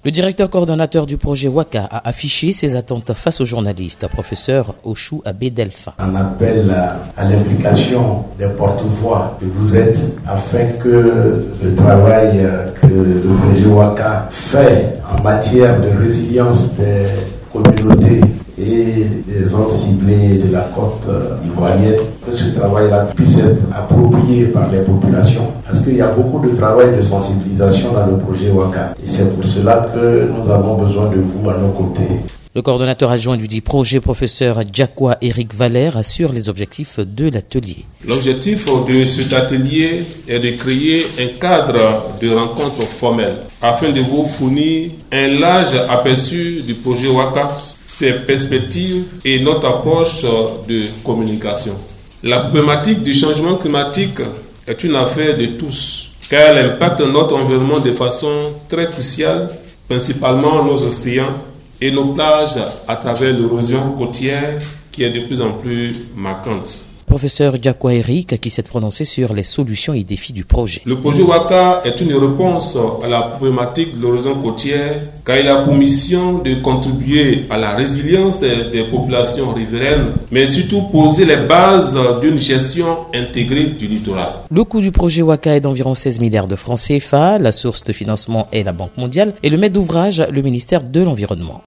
Le directeur coordonnateur du projet Waka a affiché ses attentes face aux journalistes, professeur Ochou Abbé Delphin. On appelle à l'implication des porte-voix que vous êtes afin que le travail que le projet Waka fait en matière de résilience des communautés et des zones ciblées de la côte ivoirienne, que ce travail-là puisse être approprié par les populations. Parce qu'il y a beaucoup de travail de sensibilisation dans le projet Waka. Et c'est pour cela que nous avons besoin de vous à nos côtés. Le coordonnateur adjoint du dit projet, professeur Djakwa Eric Valère, assure les objectifs de l'atelier. L'objectif de cet atelier est de créer un cadre de rencontre formelle afin de vous fournir un large aperçu du projet Waka, ses perspectives et notre approche de communication. La problématique du changement climatique est une affaire de tous, car elle impacte notre environnement de façon très cruciale, principalement nos océans et nos plages à travers l'érosion côtière qui est de plus en plus marquante. Professeur Djakwa Eric qui s'est prononcé sur les solutions et défis du projet. Le projet Waka est une réponse à la problématique de l'érosion côtière car il a pour mission de contribuer à la résilience des populations riveraines, mais surtout poser les bases d'une gestion intégrée du littoral. Le coût du projet Waka est d'environ 16 milliards de francs CFA. La source de financement est la Banque mondiale et le maître d'ouvrage, le ministère de l'Environnement.